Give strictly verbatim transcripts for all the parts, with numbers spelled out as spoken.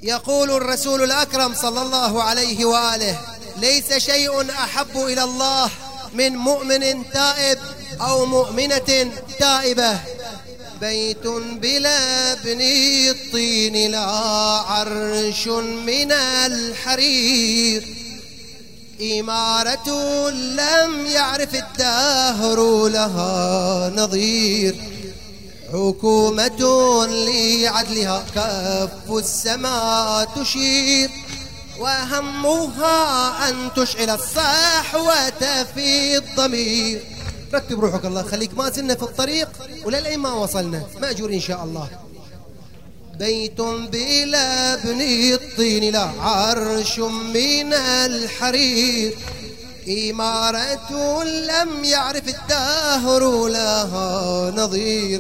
يقول الرسول الأكرم صلى الله عليه وآله: ليس شيء أحب إلى الله من مؤمن تائب أو مؤمنة تائبة. بيت بلا ابن الطين لا عرش من الحرير. إمارة لم يعرف الدهر لها نظير. حكومة لعدلها كف السماء تشير. وهمها أن تشعل الصحوة في الضمير. رتب روحك الله خليك، ما زلنا في الطريق وللأين ما وصلنا، مأجور إن شاء الله. بيت بلا ابن الطين لا عرش من الحرير. إمارة لم يعرف الدهر لها نظير.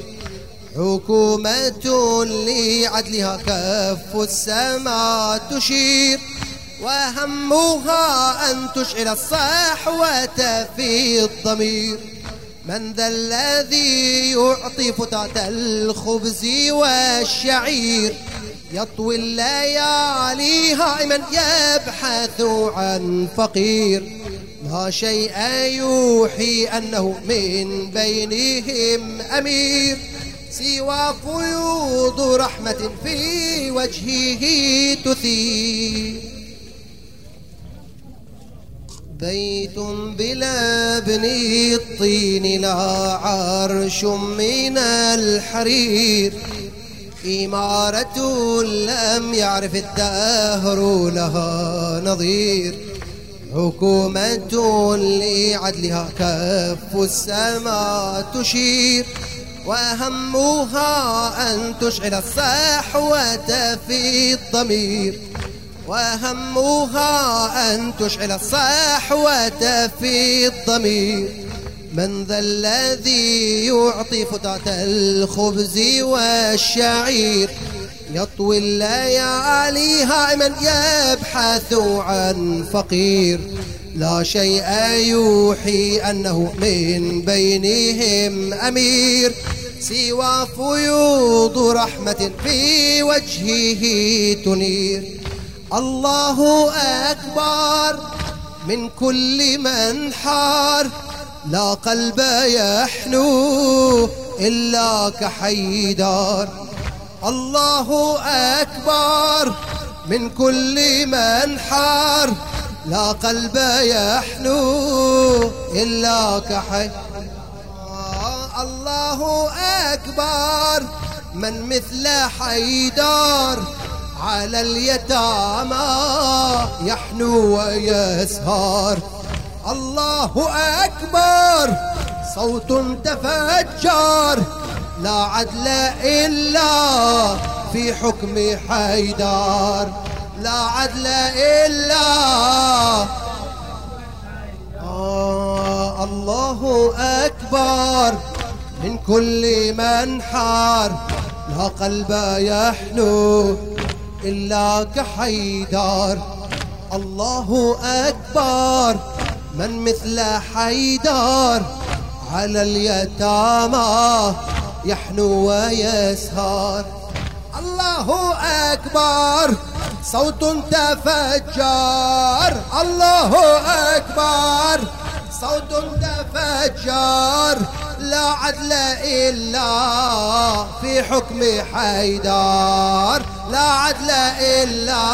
حكومة لعدلها كف السماء تشير. وهمها أن تشعل الصحوة في الضمير. من ذا الذي يعطي فتاة الخبز والشعير. يطوي الليالي هائما يبحث عن فقير. لا شيء يوحي أنه من بينهم أمير. سوى فيوض رحمة في وجهه تثير. بيت بلا ابن الطين لا عرش من الحرير. إمارة لم يعرف الدهر لها نظير. حكومة لعدلها كف السماء تشير. وهمها أن تشعل الصحوة في الضمير. وهمها أن تشعل الصحوة في الضمير. من ذا الذي يعطي فتاة الخبز والشعير. يطوي الليالي هائما يبحث عن فقير. لا شيء يوحي أنه من بينهم أمير. سوى فيوض رحمة في وجهه تنير. الله أكبر من كل من حار. لا قلب يحنو إلا كحيدار. الله أكبر من كل من حار. لا قلب يحنو إلا كحيدار. الله أكبر من مثل حيدار. على اليتامى يحنو ويسهر. الله أكبر صوت تفجر. لا عدل إلا في حكم حيدار. لا عدل إلا آه الله أكبر من كل من حار. لا قلب يحنو إلا كحيدار. الله أكبر من مثل حيدار. على اليتامى يحنو ويسهر. الله أكبر صوت تفجر. الله أكبر صوت تفجر. لا عدل إلا في حكم حيدار. لا عدل إلا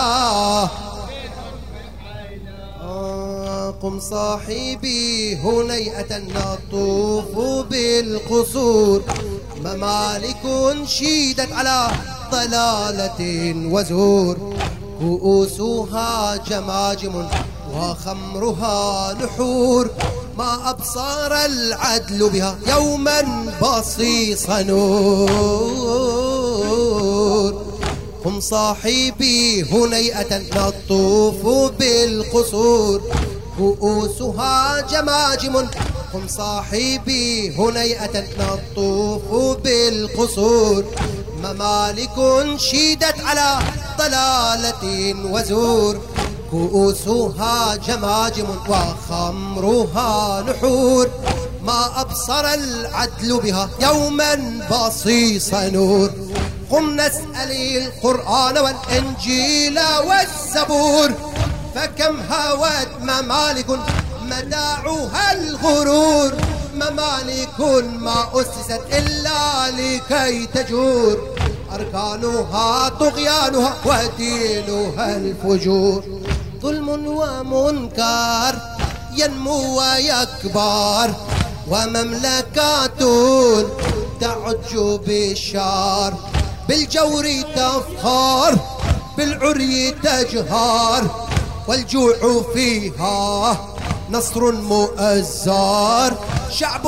قم صاحبي هنيئة نطوف بالقصور. ممالك شيدت على ضلالة وزور. كؤوسها جماجم وخمرها نحور. ما أبصر العدل بها يوما بصيص نور. قم صاحبي هنيئة نطوف بالقصور. كؤوسها جماجم. قم صاحبي هنيئة نطوف بالقصور. ممالك شيدت على ضلالة وزور. كؤوسها جماجم وخمرها نحور. ما أبصر العدل بها يوما بصيص نور. قم نسأل القرآن والإنجيل والزبور، فكم هوت ممالك متاعها الغرور، ممالك ما أسست إلا لكي تجور، أركانها طغيانها ودينها الفجور. ظلم ومنكر ينمو ويكبر، ومملكات تعج بالشار، بالجور تفخر بالعري تجهر، والجوع فيها نصر مؤزر، شعب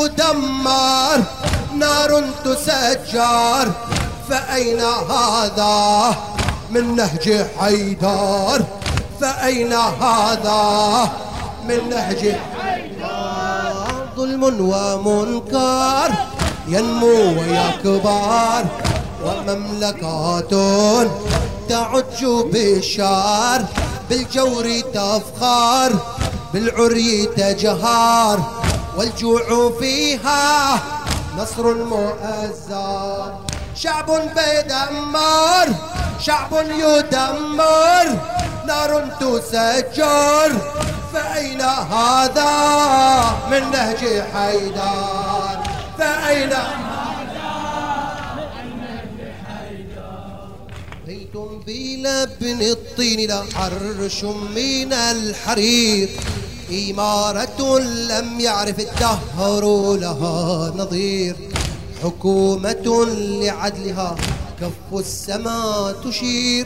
يدمر نار تسجر، فأين هذا من نهج حيدر؟ فأين هذا من نهج حيدر؟ ظلم ومنكر ينمو ويكبر، ومملكات تعج بالشار، بالجور تفخر بالعري تجهر، والجوع فيها نصر مؤزر، شعب بيدمر شعب يدمر نار تسجر، فأين هذا من نهج حيدر؟ فأين هذا من نهج حيدر؟ بيت بلبن الطين لا عرش من الحرير، إمارة لم يعرف الدهر لها نظير، حكومة لعدلها كف السماء تشير،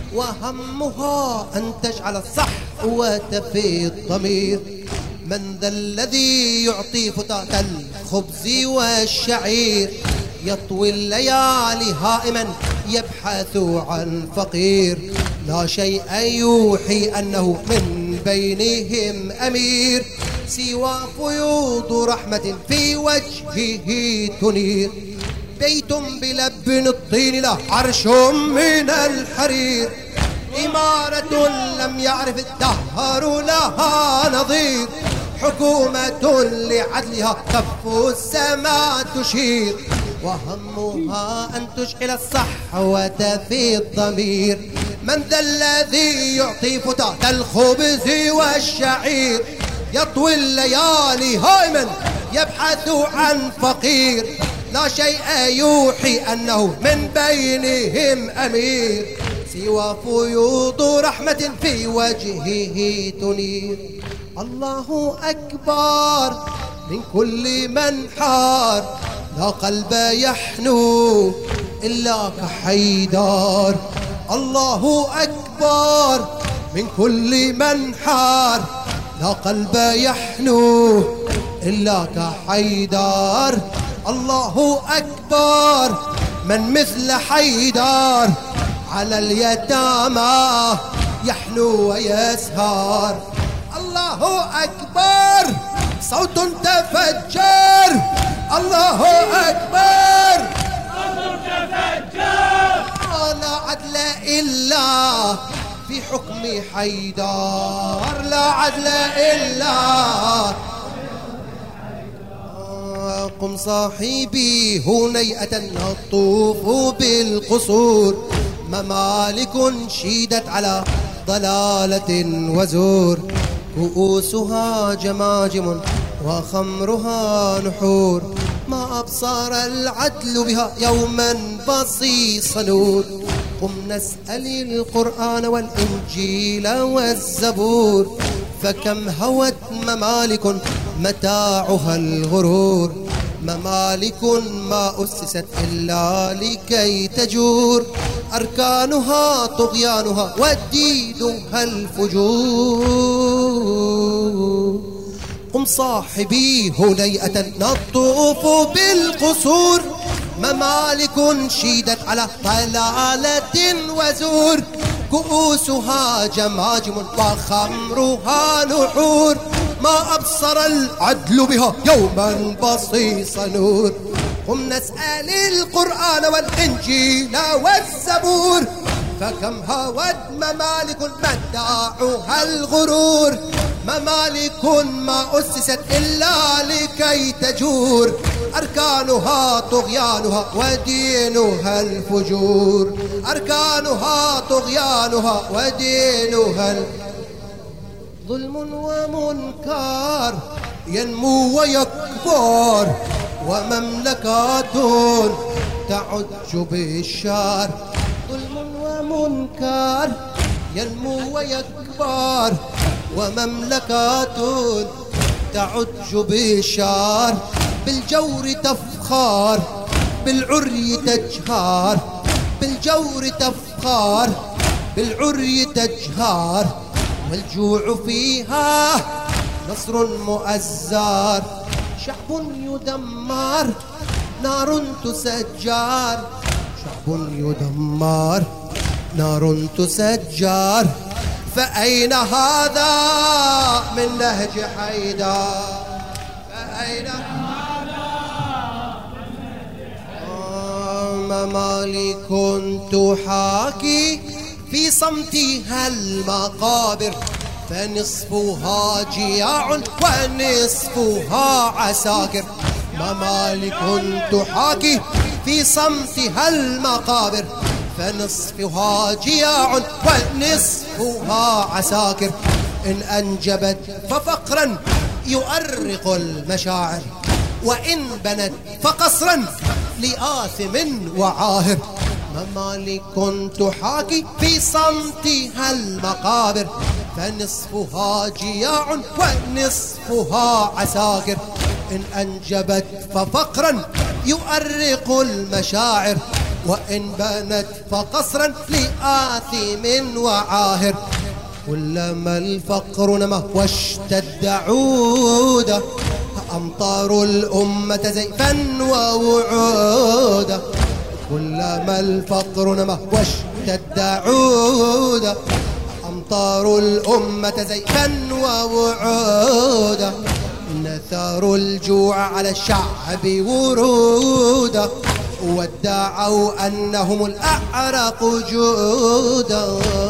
وهمها أن تجعل الصحوة في الضمير. من ذا الذي يعطي فتاة الخبز والشعير، يطوي الليالي هائما يبحث عن فقير، لا شيء يوحي أنه من بينهم أمير، سوى فيوض رحمة في وجهه تنير. بيت بلبن الطين له عرش من الحرير، إمارة لم يعرف الدهر لها نظير، حكومة لعدلها كف السماء تشير، وهمها أن تشعل الصحوة في الضمير. من ذا الذي يعطي فتاة الخبز والشعير، يطوي الليالي هائما يبحث عن فقير، لا شيء يوحي أنه من بينهم أمير، سوى فيوض رحمة في وجهه تنير. الله أكبر من كل من حار، لا قلب يحنو إلا كحيدر. الله أكبر من كل من حار، لا قلب يحنو إلا كحيدر. الله أكبر من مثل حيدر، على اليتامى يحنو ويسهر. الله أكبر صوت تفجر، الله أكبر صوت تفجر، لا عدل إلا في حكم حيدر، لا عدل إلا. قم صاحبي هنيئة نطوف بالقصور، ممالك شيدت على ضلالة وزور، كؤوسها جماجم وخمرها نحور، ما أبصر العدل بها يوما بصيص نور. قم نسأل القرآن والإنجيل والزبور، فكم هوت ممالك متاعها الغرور، ممالك ما أسست إلا لكي تجور، أركانها طغيانها وديدها الفجور. قم صاحبي هنيئة نطوف بالقصور، ممالك شيدت على ضلالة وزور، كؤوسها جماجم وخمرها نحور، ما أبصر العدل بها يوما بصيص نور. قم نسأل القرآن والإنجيل والزبور، فكم هوت ممالك متاعها الغرور، ممالك ما أسست إلا لكي تجور، أركانها طغيانها ودينها الفجور، أركانها طغيانها ودينها الفجور. ظلم ومنكر ينمو ويكبر، ومملكات تعج بالشر. ظلم ومنكر ينمو ويكبر، ومملكات تعج بالشر. بالجور تفخر بالعري تجهار، بالجور تفخر بالعري تجهار. والجوع فيها نصر مؤزر، شعب يدمر نار تسجر، شعب يدمر نار تسجر. فأين هذا من نهج حيدر؟ فأين هذا من نهج حيدر؟ ممالك تحاكي في صمتها المقابر، فنصفها جياع ونصفها عساكر. ممالك تحاكي في صمتها المقابر، فنصفها جياع ونصفها عساكر. إن أنجبت ففقرا يؤرق المشاعر، وإن بنت فقصرا لآثم وعاهر. ممالك تحاكي في صمتها المقابر، فنصفها جياع ونصفها عساكر. إن أنجبت ففقرا يؤرق المشاعر، وإن بنت فقصرا لآثم وعاهر. كلما الفقر نمى واشتد عودا، أمطار الأمة زيفا ووعودا. كلما الفقر نمى واشتد عودا، أمطار الأمة زيفا ووعودا. نثار الجوع على الشعب ورودا، وادعوا أنهم الأعرق جودا.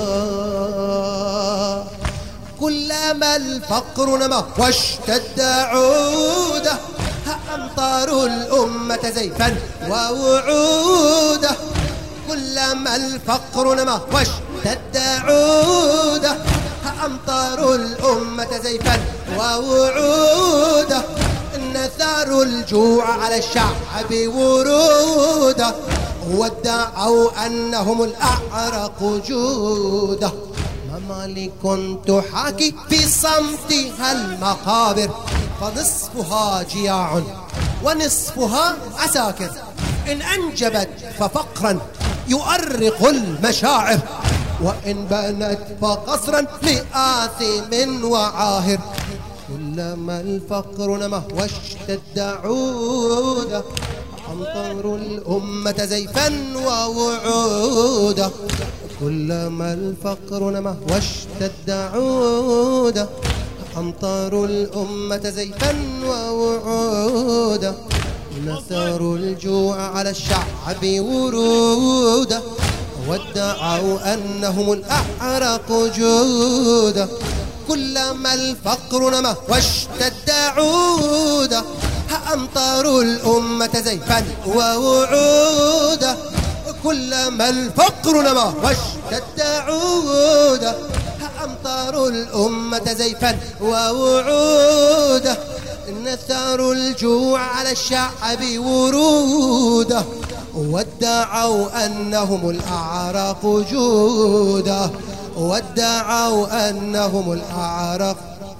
كلما الفقر نمى واشتد عودا، أمطار الأمة زيفا ووعودا. كلما الفقر نمى واشتد عودا، أمطار الأمة زيفا ووعودا. نثار الجوع على الشعب ورودا، وادعوا أنهم الأعرق جودا. ممالك تحاكي في صمتها المقابر، فنصفها جياع ونصفها عساكر. إن أنجبت ففقرا يؤرق المشاعر، وإن بنت فقصرا لآثم وعاهر. كلما الفقر نمى واشتد عودا، أمطار الأمة زيفا ووعودا. كلما الفقر نمى واشتد عودا، أمطار الأمة زيفا ووعودا. نثار الجوع على الشعب ورودا، وادعوا أنهم الأعرق جودا. كلما الفقر نمى واشتد عودا، أمطار الأمة زيفا ووعودا. كلما الفقر نمى واشتد عودا، أمطار الأمة زيفا ووعودا. نثار الجوع على الشعب ورودا، وادعوا أنهم الأعرق جودا. وادعوا أنهم الأعرق.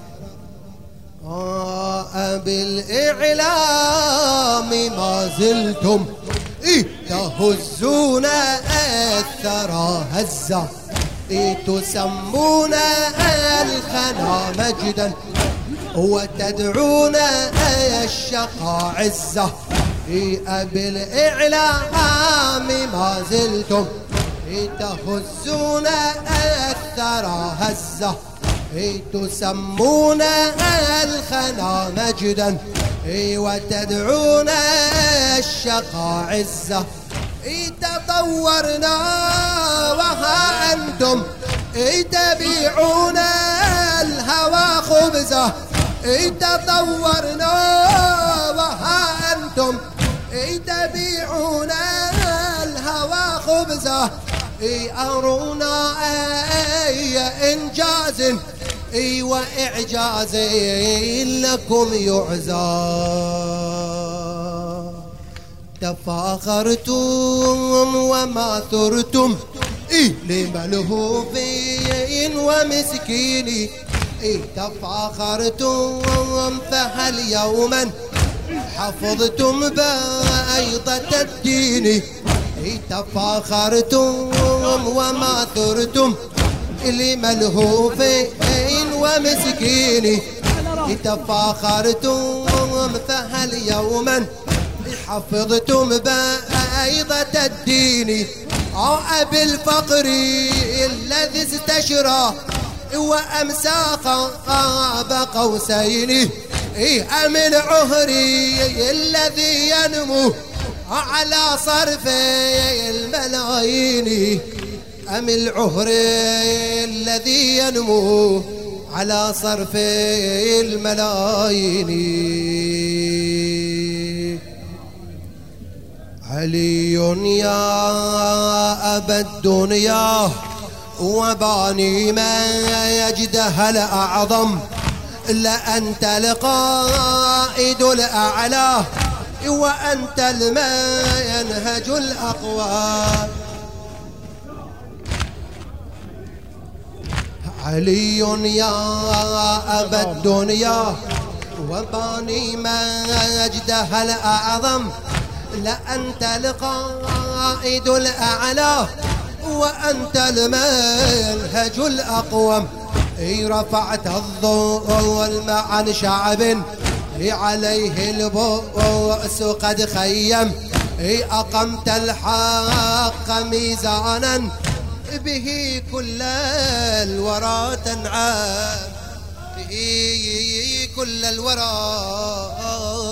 آه بالإعلام ما زلتم إيه تهزون الثرى هزة، إيه تسمون الخنا مجدا، وتدعون الشقى عزة. إيه بالإعلام ما زلتم إيه تهزون الثرى هزة، إيه تسمون الخنا مجدا، إيه وتدعون الشقى عزة. إيه تطورنا وها أنتم إيه تبيعون الهوى خبزة، إيه تطورنا وها أنتم أصبحتم تبيعون الهوى خبزه أرونا أي إنجاز وإعجاز لكم يعزى تفاخرتم وما ثرتم لملهوفين ومسكين تفاخرتم فهل يوما حفظتم بيضة الدين تفاخرتم وما ثرتم لملهوفين ومسكين تفاخرتم فهل يوما حفظتم بيضة الدين أبي الفقر الذي استشرى وأمسى قاب قوسين أم العهري الذي ينمو على صرف الملايين أم العهري الذي ينمو على صرف الملايين علي يا أبا الدنيا وباني ما يجدها الأعظم لأنت القائد الأعلى وأنت المنهج الأقوى علي يا أبا الدنيا وباني ما يجدها الأعظم لأنت القائد الأعلى وأنت المنهج الأقوم رفعت الظلم عن شعب عليه البؤس قد خيم أقمت الحق ميزانا به كل الورى تنعم به كل الورى